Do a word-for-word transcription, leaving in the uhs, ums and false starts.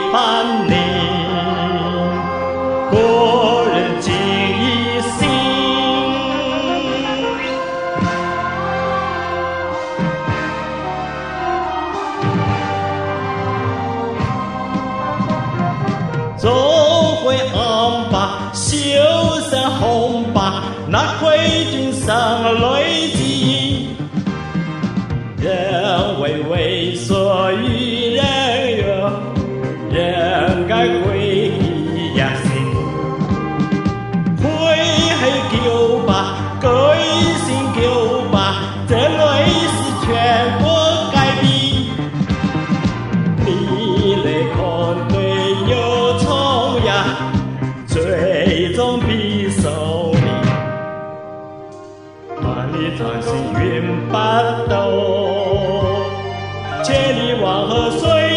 伴你，国人尽一心。走回昂吧，袖上红吧，那挥军上累积。人为为所欲人有，人该归呀心。挥黑狗吧，改姓狗吧，这类是全国改变。你来看对有冲呀，最终必受力。万里长行云八斗，千里黄河水